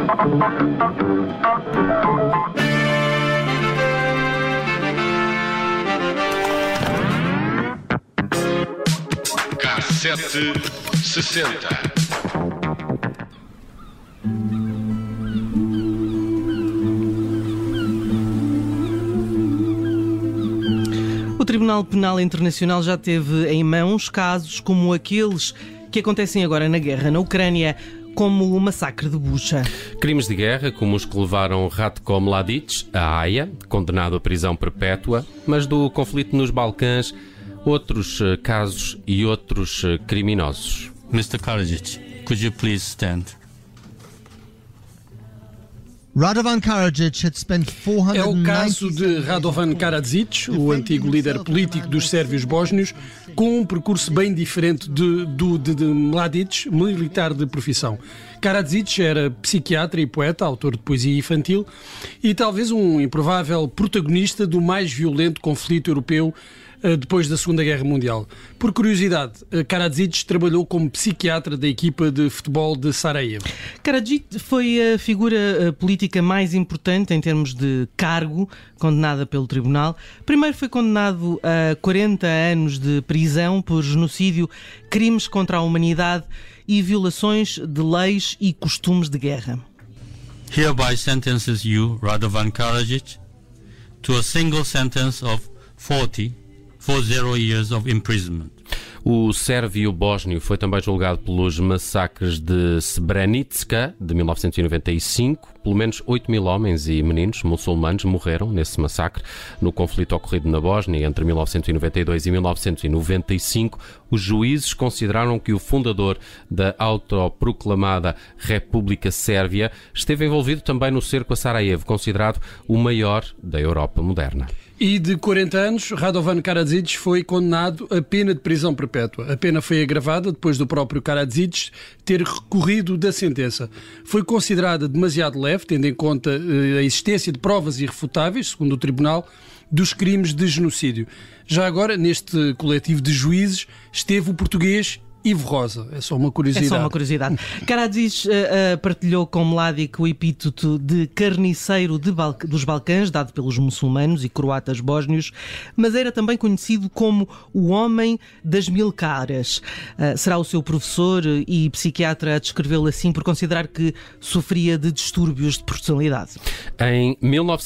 K760. O Tribunal Penal Internacional já teve em mãos casos como aqueles que acontecem agora na guerra na Ucrânia, como o massacre de Bucha. Crimes de guerra, como os que levaram Ratko Mladic à Haia, condenado à prisão perpétua, mas do conflito nos Balcãs, outros casos e outros criminosos. Mr. Karadzic, could you please stand? Radovan Karadzic had spent 490... É o caso de Radovan Karadzic, o antigo líder político dos sérvios bósnios, com um percurso bem diferente de Mladic, militar de profissão. Karadzic era psiquiatra e poeta, autor de poesia infantil e talvez um improvável protagonista do mais violento conflito europeu depois da Segunda Guerra Mundial. Por curiosidade, Karadzic trabalhou como psiquiatra da equipa de futebol de Sarajevo. Karadzic foi a figura política mais importante em termos de cargo, condenada pelo tribunal. Primeiro foi condenado a 40 anos de prisão por genocídio, crimes contra a humanidade e violações de leis e costumes de guerra. Hereby sentences you, Radovan Karadzic, to a single sentence of 40 years of imprisonment. O sérvio bósnio foi também julgado pelos massacres de Srebrenica, de 1995. Pelo menos 8.000 homens e meninos muçulmanos morreram nesse massacre. No conflito ocorrido na Bósnia entre 1992 e 1995, os juízes consideraram que o fundador da autoproclamada República Sérvia esteve envolvido também no cerco a Sarajevo, considerado o maior da Europa moderna. E de 40 anos, Radovan Karadzic foi condenado a pena de prisão perpétua. A pena foi agravada depois do próprio Karadzic ter recorrido da sentença. Foi considerada demasiado leve, tendo em conta a existência de provas irrefutáveis, segundo o Tribunal, dos crimes de genocídio. Já agora, neste coletivo de juízes, esteve o português Ivo Rosa. É só uma curiosidade. Karadzic partilhou com Mladic o epíteto de carniceiro dos Balcãs, dado pelos muçulmanos e croatas bósnios, mas era também conhecido como o Homem das Mil Caras. Será o seu professor e psiquiatra a descrevê-lo assim por considerar que sofria de distúrbios de personalidade. Em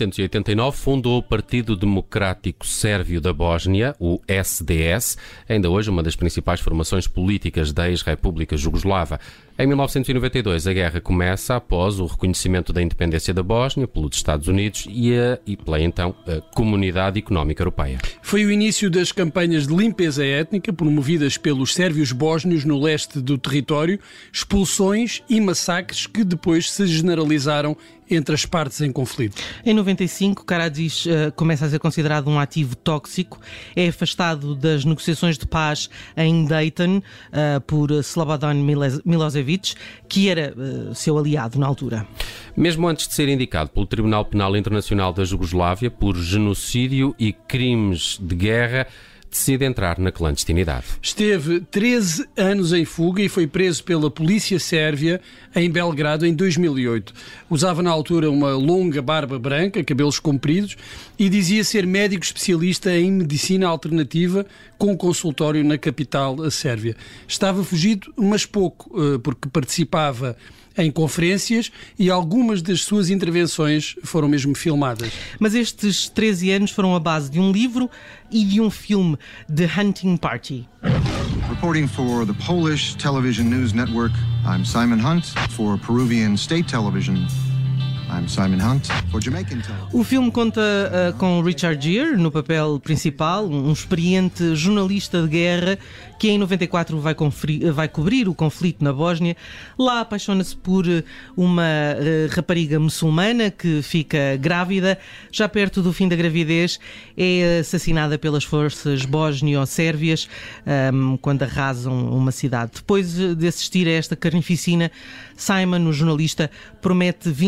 1989 fundou o Partido Democrático Sérvio da Bósnia, o SDS, ainda hoje uma das principais formações políticas da ex-República Jugoslava. Em 1992, a guerra começa após o reconhecimento da independência da Bósnia pelos Estados Unidos e pela então a Comunidade Económica Europeia. Foi o início das campanhas de limpeza étnica promovidas pelos sérvios bósnios no leste do território, expulsões e massacres que depois se generalizaram entre as partes em conflito. Em 95, Karadzic começa a ser considerado um ativo tóxico, é afastado das negociações de paz em Dayton por Slobodan Milosevic, que era seu aliado na altura. Mesmo antes de ser indicado pelo Tribunal Penal Internacional da Jugoslávia por genocídio e crimes de guerra, decide entrar na clandestinidade. Esteve 13 anos em fuga e foi preso pela polícia sérvia em Belgrado em 2008. Usava na altura uma longa barba branca, cabelos compridos e dizia ser médico especialista em medicina alternativa com consultório na capital sérvia. Estava fugido, mas pouco, porque participava em conferências e algumas das suas intervenções foram mesmo filmadas. Mas estes 13 anos foram a base de um livro e de um filme, The Hunting Party. Reporting for the Polish Television News Network, I'm Simon Hunt. For Peruvian State Television, I'm Simon Hunt. For Jamaican Television. O filme conta com Richard Gere no papel principal, um experiente jornalista de guerra que em 94 vai cobrir o conflito na Bósnia. Lá apaixona-se por uma rapariga muçulmana que fica grávida. Já perto do fim da gravidez é assassinada pelas forças bósnio-sérvias quando arrasam uma cidade. Depois de assistir a esta carnificina, Simon, o jornalista, promete vingança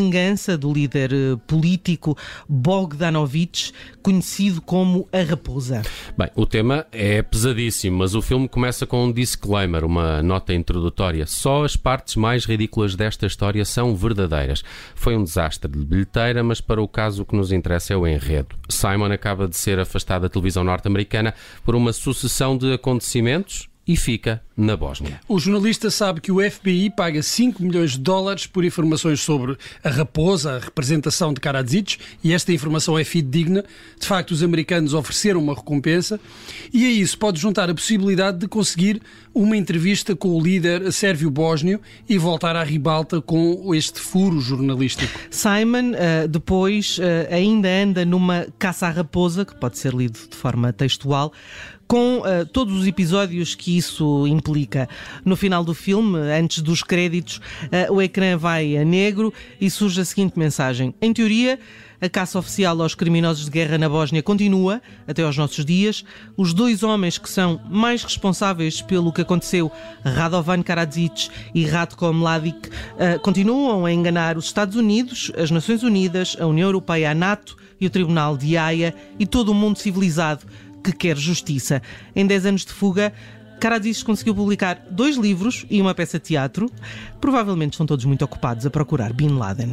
justiça do líder político Bogdanovich, conhecido como a Raposa. Bem, o tema é pesadíssimo, mas o filme começa com um disclaimer, uma nota introdutória. Só as partes mais ridículas desta história são verdadeiras. Foi um desastre de bilheteira, mas para o caso o que nos interessa é o enredo. Simon acaba de ser afastado da televisão norte-americana por uma sucessão de acontecimentos e fica na Bósnia. O jornalista sabe que o FBI paga 5 milhões de dólares por informações sobre a Raposa, a representação de Karadzic, e esta informação é fidedigna. De facto, os americanos ofereceram uma recompensa e a isso pode juntar a possibilidade de conseguir uma entrevista com o líder sérvio-bósnio e voltar à ribalta com este furo jornalístico. Simon, depois, ainda anda numa caça à raposa, que pode ser lido de forma textual, com todos os episódios que isso implica. No final do filme, antes dos créditos, o ecrã vai a negro e surge a seguinte mensagem. Em teoria, a caça oficial aos criminosos de guerra na Bósnia continua até aos nossos dias. Os dois homens que são mais responsáveis pelo que aconteceu, Radovan Karadzic e Ratko Mladic, continuam a enganar os Estados Unidos, as Nações Unidas, a União Europeia, a NATO e o Tribunal de Haia e todo o mundo civilizado que quer justiça. Em 10 anos de fuga, Karadzic conseguiu publicar 2 livros e uma peça de teatro. Provavelmente estão todos muito ocupados a procurar Bin Laden.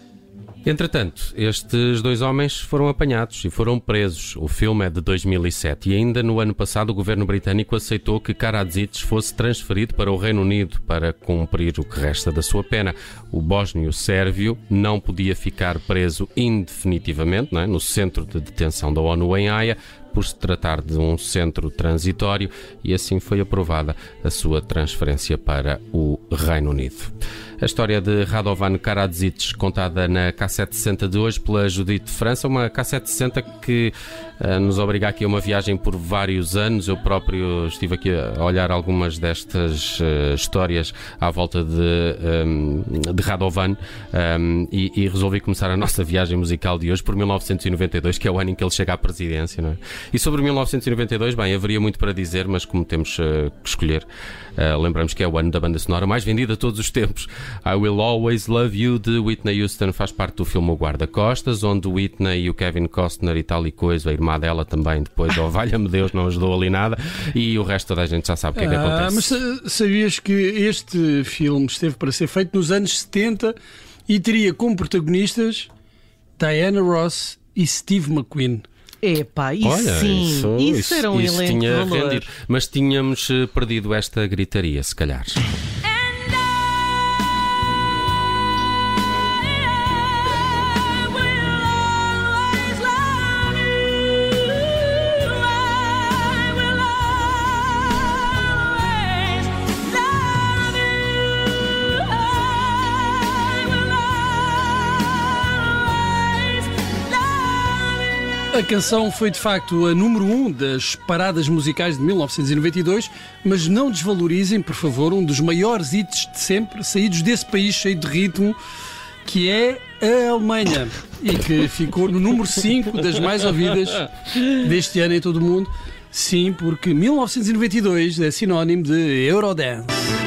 Entretanto, estes 2 homens foram apanhados e foram presos. O filme é de 2007 e ainda no ano passado o governo britânico aceitou que Karadzic fosse transferido para o Reino Unido para cumprir o que resta da sua pena. O bósnio sérvio não podia ficar preso indefinitivamente, não é? No centro de detenção da ONU em Haia, por se tratar de um centro transitório, e assim foi aprovada a sua transferência para o Reino Unido. A história de Radovan Karadzic, contada na K760 de hoje pela Judite de França, uma K760 que nos obriga aqui a uma viagem por vários anos. Eu próprio estive aqui a olhar algumas destas histórias à volta de Radovan e resolvi começar a nossa viagem musical de hoje por 1992, que é o ano em que ele chega à presidência, não é? E sobre 1992, bem, haveria muito para dizer, mas como temos que escolher, lembramos que é o ano da banda sonora mais vendida de todos os tempos. I Will Always Love You, de Whitney Houston, faz parte do filme O Guarda-Costas, onde Whitney e o Kevin Costner e tal e coisa, a irmã dela também, depois, oh valha-me Deus, não ajudou ali nada, e o resto toda a gente já sabe o que é que acontece. Mas sabias que este filme esteve para ser feito nos anos 70 e teria como protagonistas Diana Ross e Steve McQueen? Epá, isso era um elenco tinha de valor. rendido. Mas tínhamos perdido esta gritaria, se calhar. A canção foi de facto a número 1 das paradas musicais de 1992, mas não desvalorizem, por favor, um dos maiores hits de sempre, saídos desse país cheio de ritmo, que é a Alemanha, e que ficou no número 5 das mais ouvidas deste ano em todo o mundo. Sim, porque 1992 é sinónimo de Eurodance.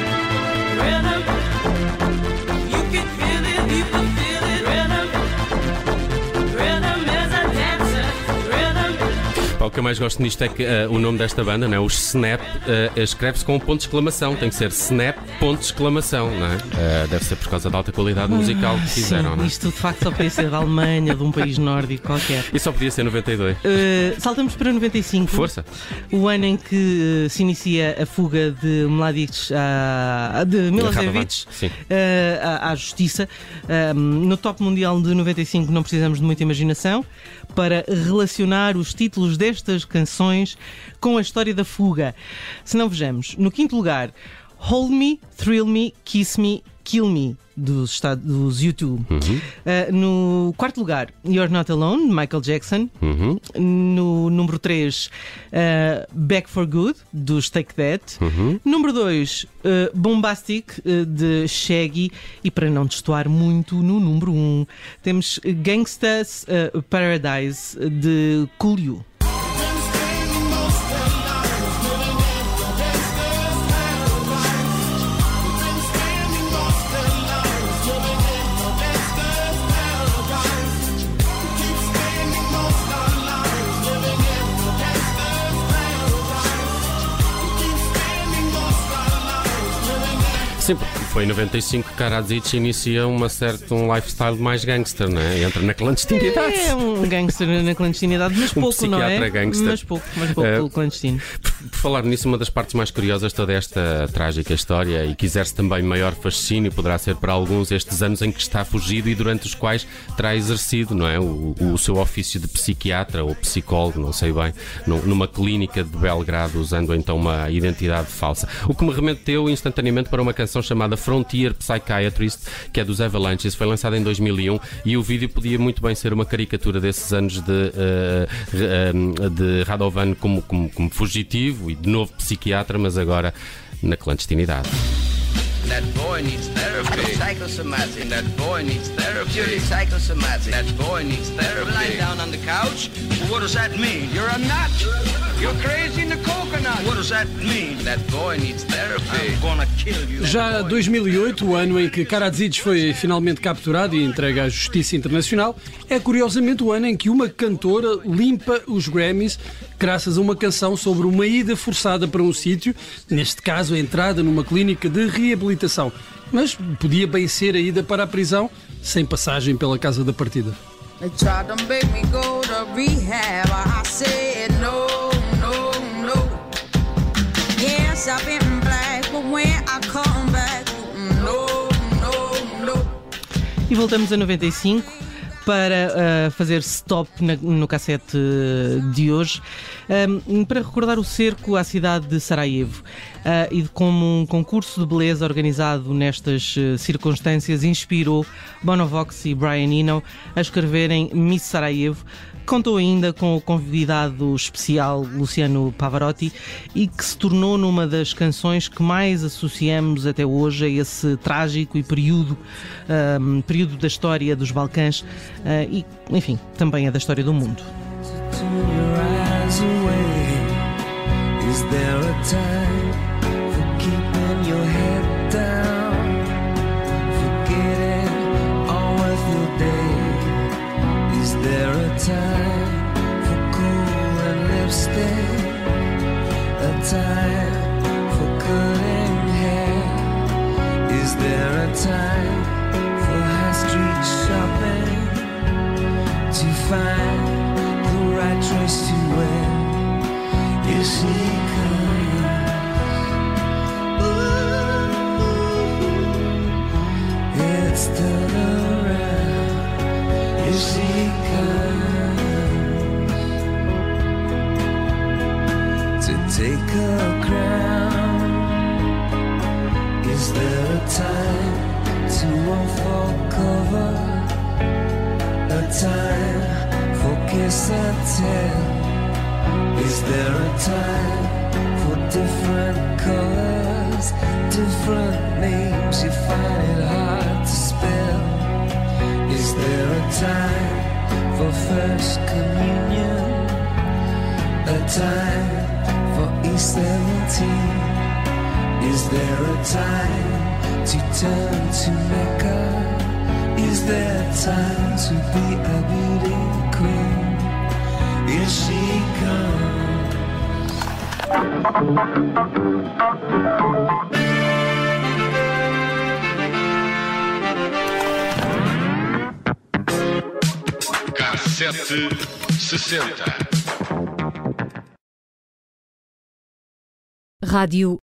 O que eu mais gosto nisto é que o nome desta banda, não é? Os Snap, escreve-se com um ponto de exclamação. Tem que ser Snap, ponto de exclamação, não é? Deve ser por causa da alta qualidade musical que fizeram, sim, não é? Isto de facto só podia ser da Alemanha, de um país nórdico qualquer. E só podia ser 92. Saltamos para 95. Força! O ano em que se inicia a fuga de Mladic, de Milosevic à justiça. No top mundial de 95 não precisamos de muita imaginação para relacionar os títulos destas canções com a história da fuga. Se não vejamos, no 5º lugar, Hold Me, Thrill Me, Kiss Me, Kill Me, dos U2. No 4º lugar, You're Not Alone, de Michael Jackson. No número 3, Back for Good, dos Take That. Número 2, Bombastic, de Shaggy. E para não destoar muito, no número 1, temos Gangsta's Paradise, de Coolio. Sim, porque foi em 95 que Karadzic inicia um lifestyle mais gangster, não é? Entra na clandestinidade. É um gangster na clandestinidade, mas pouco, não é? Gangster. Mas pouco pelo clandestino. Por falar nisso, uma das partes mais curiosas de toda esta trágica história, e quiser-se também maior fascínio, poderá ser para alguns estes anos em que está fugido e durante os quais terá exercido, não é? O seu ofício de psiquiatra ou psicólogo, não sei bem, numa clínica de Belgrado, usando então uma identidade falsa. O que me remeteu instantaneamente para uma canção chamada Frontier Psychiatrist, que é dos Avalanches, foi lançada em 2001, e o vídeo podia muito bem ser uma caricatura desses anos de Radovan como fugitivo e de novo psiquiatra, mas agora na clandestinidade. That boy needs therapy. Psychosomatic. That boy needs therapy. Purely psychosomatic. That boy needs therapy. Lying down on the couch. What does that mean? You're a nut. You're crazy in the coconut. What does that mean? That boy needs therapy. I'm gonna kill you. Já 2008, o ano em que Karadzic foi finalmente capturado e entregue à Justiça Internacional, é curiosamente o ano em que uma cantora limpa os Grammys graças a uma canção sobre uma ida forçada para um sítio, neste caso a entrada numa clínica de reabilitação. Mas podia bem ser a ida para a prisão sem passagem pela casa da partida. They tried to make me go to rehab. I said no, no, no. Yes, I've been black, but when I come back, no, no, no. E voltamos a 95 para fazer stop no cassete de hoje, para recordar o cerco à cidade de Sarajevo, e de como um concurso de beleza organizado nestas circunstâncias inspirou Bono Vox e Brian Eno a escreverem Miss Sarajevo. Contou ainda com o convidado especial Luciano Pavarotti, e que se tornou numa das canções que mais associamos até hoje a esse trágico e período da história dos Balcãs, e, enfim, também é da história do mundo. Time for cutting hair? Is there a time for high street shopping? To find the right dress to wear? Here she comes. Ooh, it's turn around. Here she comes. Take a crown. Is there a time to unfold cover? A time for kiss and tell? Is there a time for different colors, different names you find it hard to spell? Is there a time for first communion? A time for E17? Is there a time to turn to Mecca? Is there time to be a beauty queen? Here she comes. Cassete 60. Rádio